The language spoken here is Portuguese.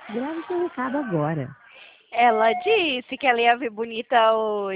Grave seu recado agora. Ela disse que ela ia vir bonita hoje.